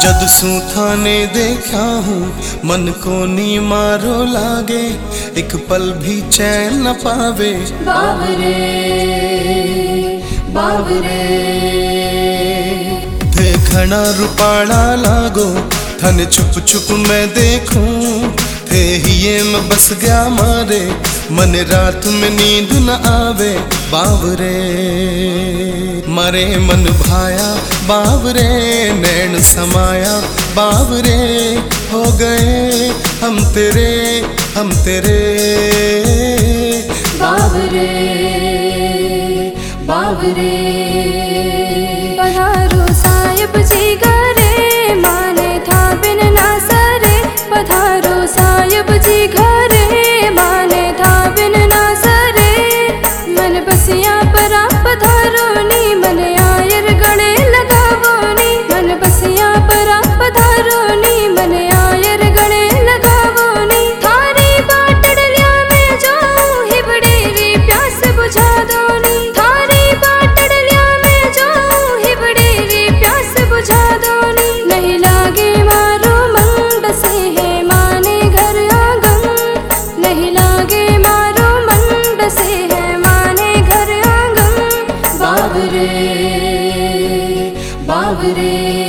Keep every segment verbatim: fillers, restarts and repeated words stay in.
जद सूथाने देखा हूँ मन को नी मारो लागे, एक पल भी चैन न पावे। बाबरे बाबरे देखना रूपाड़ा लागो थन छुप छुप मैं देखूं, थे ही ये मैं बस गया मारे मन रात में नींद न आवे। बावरे मारे मन भाया बावरे नैन समाया, बावरे हो गए हम तेरे हम तेरे। बाबरे बाबरे पधारो साहिब जी घरे, माने था बिन ना सरे। पधारो साहिब जी घरे, माने था बिन ना सरे। मन बसिया परा पधारो नी, मन आयर गले लगावो नी। मन बसिया परा पधारो नी, मन आयर गले लगावो नी। थारी बाटड़लिया में जाऊं हिबड़े रे प्यास बुझा दो नी। थारी बाटड़लिया में जाऊं हिबड़े रे प्यास बुझा दो नी। नहीं लागे मारो मंड से है माने घर आंगन, नहीं लागे मारो मंड से है माने घर आंगन। बाबरे बाबरे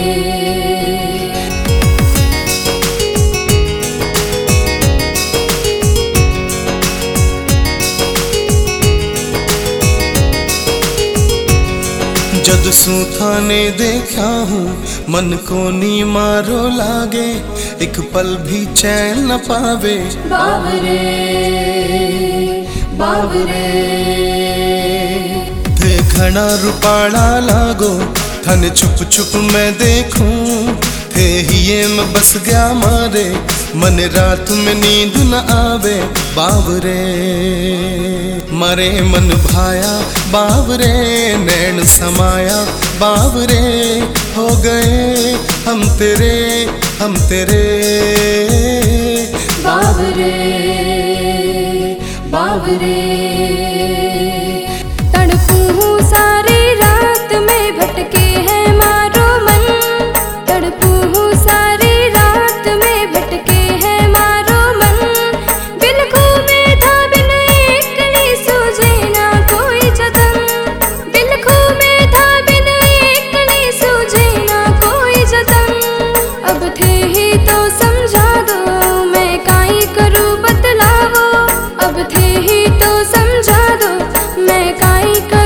जद सूथाने देखा हूँ मन को नी मारो लागे, एक पल भी चैन न पावे। बाबरे बाबरे देखना रूपाड़ा लागो थन छुप छुप मैं देखूं, थे ही ये मैं बस गया मारे मन रात में नींद न आवे। बावरे मारे मन भाया बावरे नैन समाया, बावरे हो गए हम तेरे हम तेरे। बाबरे बाबरे तड़पूं सारी रात में भटके है मारो मन। तड़पूं सारी रात में भटके है मारो मन। बिलखू में था बिन एक कली सूझे ना कोई जतन। बिलखू में था बिन एक कली सूझे ना कोई जतन। अब थे ही तो समझा दो मैं काई करूँ बतलावो। अब थे ही तो समझा दो मैं काई करूँ